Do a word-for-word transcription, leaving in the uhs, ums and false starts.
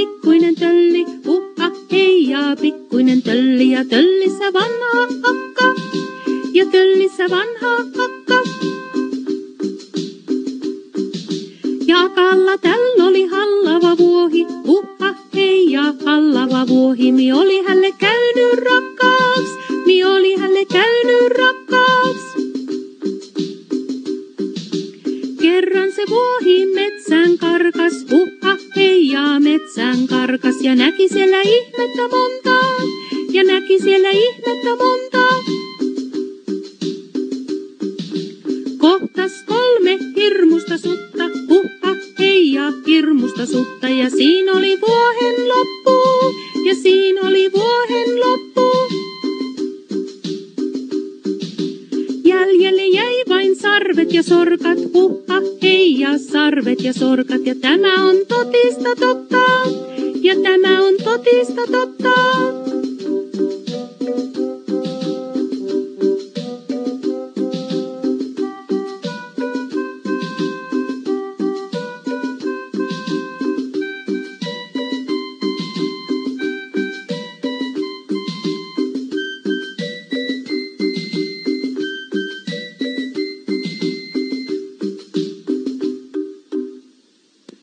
pikkuinen tölli, huppa heijaa, pikkuinen tölli ja töllissä vanha akka. Ja töllissä vanha akka. Ja akalla tällä oli hallava vuohi, huppa heijaa, hallava vuohi. Mi oli hälle käynyt rakkaaks, mi oli hälle käynyt rakkaaks. Kerran se vuohi metsään karkas, huppa heijaa, metsään karkas. Ja näki siellä ihmettä montaa, ja näki siellä ihmettä montaa. Kohtas kolme hirmusta sutta, huppa heijaa, hirmusta sutta. Ja siinä oli vuohen loppu, ja siinä oli vuohen loppu. Jäljelle jäi vain sarvet ja sorkat, huppa heijaa, sarvet ja sorkat. Ja tämä on totista totta, ja tämä on totista totta.